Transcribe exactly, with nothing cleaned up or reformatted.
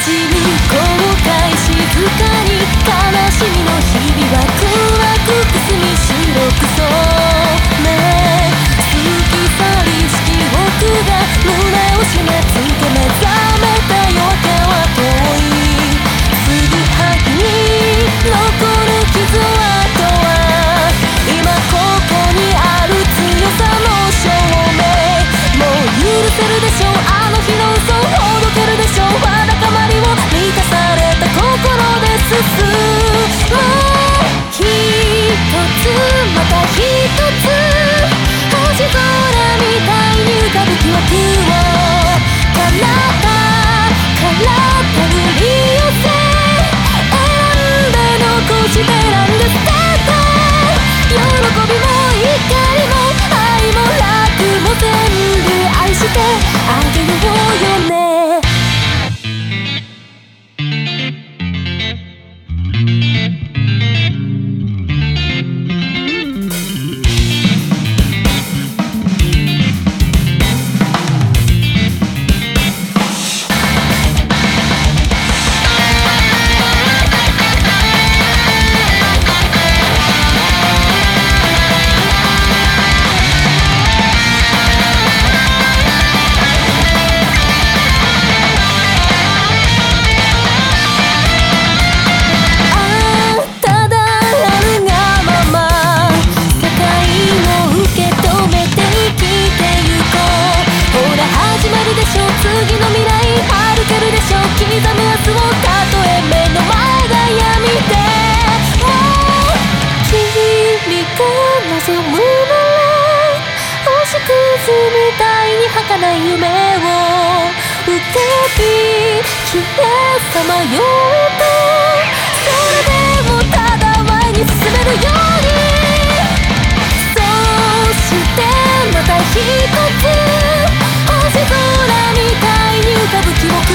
じる後悔静かに悲しみの日々は暗くくすみ白く染め過ぎ去りし記憶が胸を締め付け目覚めた夜明けは遠い継ぎはぎに残る傷跡は今ここにある強さの証明もう許せるでしょうあの日の嘘をほどけるでしょうわだかまりを満たされた心で進む一つまた一つ星空みたいに浮かぶ記憶を体から手に寄せ選んで残してランドスタート喜びも怒りも愛も楽も全部愛してあげようよね次の未来歩けるでしょう刻む明日をたとえ目の前が闇でも君が望むなら星屑みたいに儚い夢を浮かび消えさまようとそれでもただ前に進めるようにそうしてまた一つ星空みたいに浮かぶ記憶